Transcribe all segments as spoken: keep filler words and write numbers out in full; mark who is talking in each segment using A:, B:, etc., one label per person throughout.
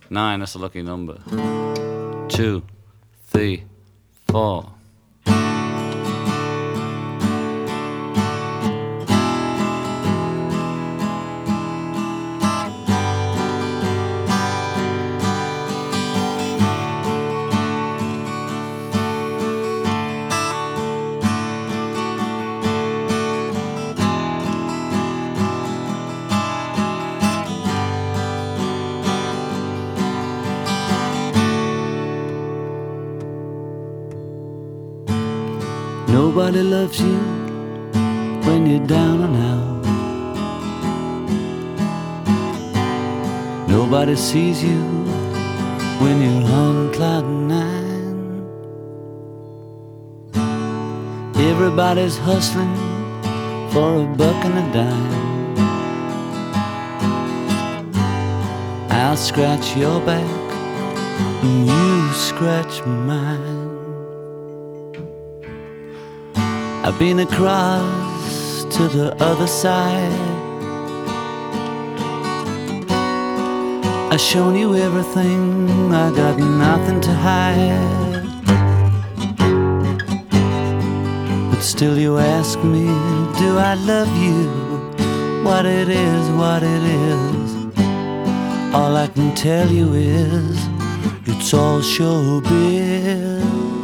A: Nine, that's a lucky number. Two, three, four.
B: Nobody loves you when you're down and out. Nobody sees you when you're on cloud nine. Everybody's hustling for a buck and a dime. I'll scratch your back and you scratch mine. I've been across to the other side. I've shown you everything, I got nothing to hide. But still you ask me, do I love you? What it is, what it is. All I can tell you is, it's all showbiz.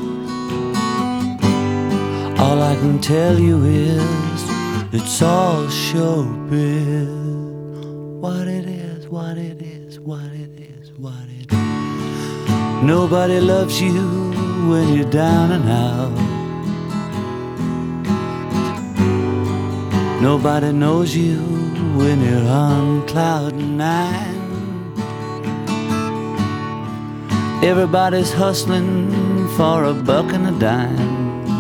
B: All I can tell you is, it's all showbiz. What it is, what it is, what it is, what it is. Nobody loves you when you're down and out. Nobody knows you when you're on cloud nine. Everybody's hustling for a buck and a dime.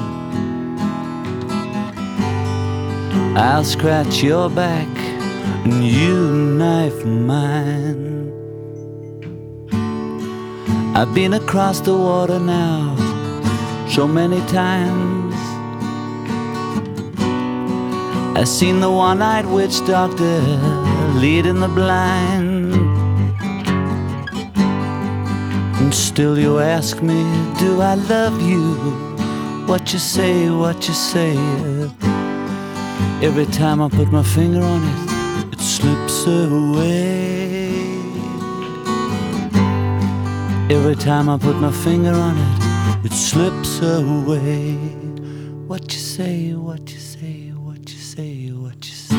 B: I'll scratch your back and you knife mine. I've been across the water now so many times. I've seen the one-eyed witch doctor leading the blind. And still you ask me, do I love you? What you say, what you say. Every time I put my finger on it, it slips away. Every time I put my finger on it, it slips away. What you say, what you say, what you say, what you say.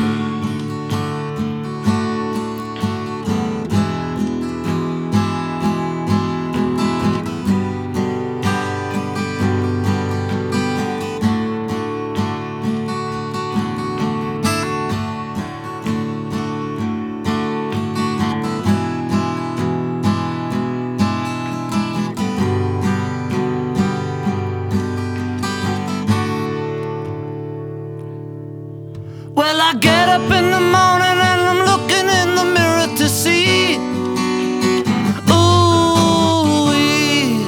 B: Well, I get up in the morning and I'm looking in the mirror to see, ooh-wee.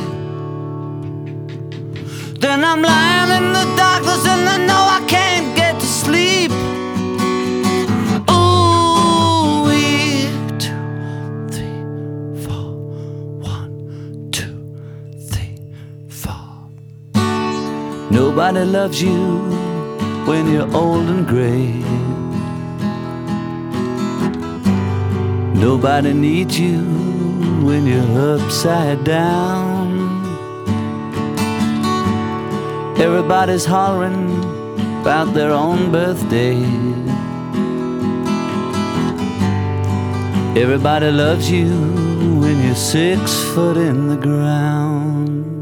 B: Then I'm lying in the darkness and I know I can't get to sleep. Ooh-wee. Two, three, four. One, two, three, four. Nobody loves you when you're old and gray. Nobody needs you when you're upside down. Everybody's hollering about their own birthday. Everybody loves you when you're six foot in the ground.